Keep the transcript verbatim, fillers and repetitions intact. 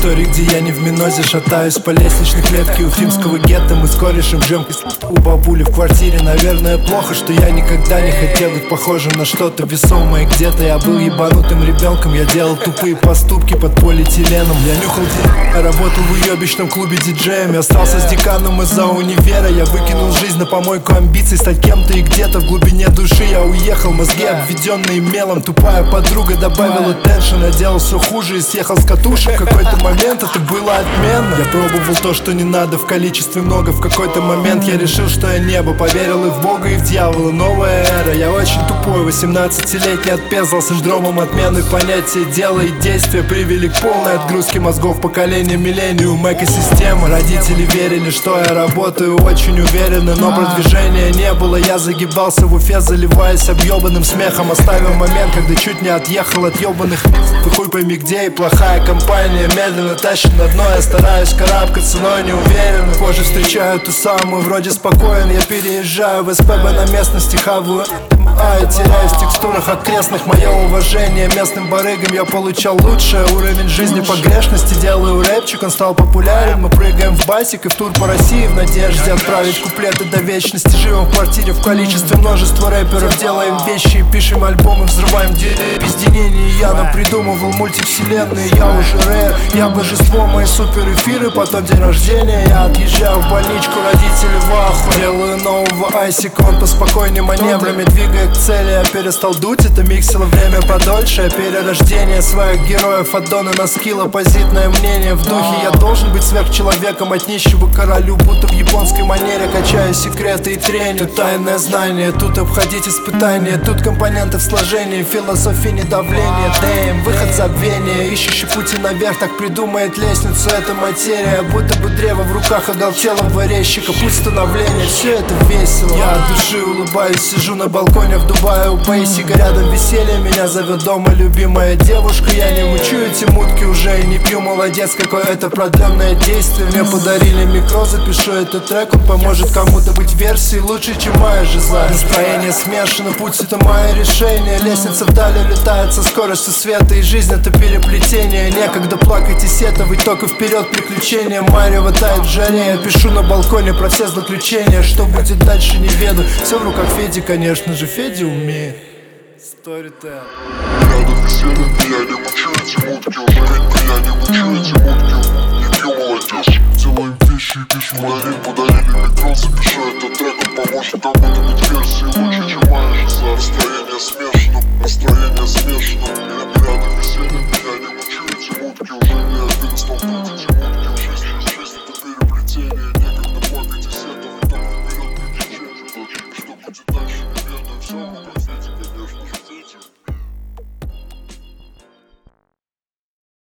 истории, где я не в минозе. Шатаюсь по лестничной клетке уфимского гетто. Мы с корешем жмем у бабули в квартире. Наверное, плохо, что я никогда не хотел быть похожим на что-то весомое. Где-то я был ебанутым ребенком. Я делал тупые поступки под полиэтиленом. Я нюхал дерьмо, работал в уебищном клубе диджеем. Я остался с деканом из-за универа. Я выкинул жизнь на помойку амбиций стать кем-то, и где-то в глубине души я уехал. Мозги обведенные мелом. Тупая подруга добавила теншн. Я делал все хуже и съехал с катушек. В какой-то момент это было отменно. Я пробовал то, что не надо, в количестве много. В какой-то момент я решил, что я небо. Поверил и в Бога, и в дьявола. Новая эра. Я очень тупой, восемнадцатилетний отпезал синдромом отмены понятия дела и действия. Привели к полной отгрузке мозгов поколения миллениум. Экосистема. Родители верили, что я работаю очень уверенно, но продвижения не было. Я загибался в Уфе, заливаясь объебанным смехом. Оставил момент, когда чуть не отъехал от ебаных. Ты хуй пойми где, и плохая компания медленно тащит на дно. Я стараюсь карабкаться, но не уверен. Позже встречаю ту самую, вроде спокоен. Я переезжаю в СПБ на местности, хаваю а я теряюсь в текстурах окрестных. Мое уважение местным барыгам, я получал лучшее. Уровень жизни погрешности, делаю рэпчик, он стал популярен. Мы прыгаем в басик и в тур по России в надежде отправить куплеты до вечности. Живем в квартире в количестве множества рэперов. Делаем вещи и пишем альбомы, взрываем безденение. Я напридумывал мультивселенные, я уже рэп. Я божество, мои супер эфиры, потом день рождения. Я отъезжаю в больничку, родители в ахуе. Делаю нового айсика, он поспокойнее маневрами двигает к цели. Я перестал дуть, это миксило время подольше. Я перерождение своих героев от Дона на скилл. Оппозитное мнение в духе. Я должен быть сверхчеловеком, от нищего королю, будто в японской манере. Качаю секреты и треню, тайное знание. Тут обходить испытания, тут компоненты в сложении. Философии не давление, дэм, выход забвения. Ищущий пути наверх, так придумает лестницу. Это материя, будто бы древо в руках оголтелого резчика. Путь становления, все это весело. Я от души улыбаюсь, сижу на балконе в Дубае у Пейсика. Рядом веселье, меня зовет дома любимая девушка. Я не мучу эти мутки уже и не пью. Молодец, какое это продленное действие. Мне подарили микро, запишу этот трек. Он поможет кому-то быть версией лучше, чем моя жиза. Настроение смешано, путь это мое решение. Лестница вдали летает со скоростью света. И жизнь это переплетение. Некогда плакать и сетовать, только вперед приключения. Марево тает в жаре, я пишу на балконе про все злоключения. Что будет дальше, не веду. Все в руках Феди, конечно же, Федя умеет. Storytel. Рядом веселье, меня не мучу эти мутки. Уже меня не мучу эти мутки. Не пью, молодежь. Делаем вещи и пишем один. Подарили микро, запишу этот трек. Он поможет кому-то быть версией лучше, чем моя жиза. Настроение смешано, настроение смешано.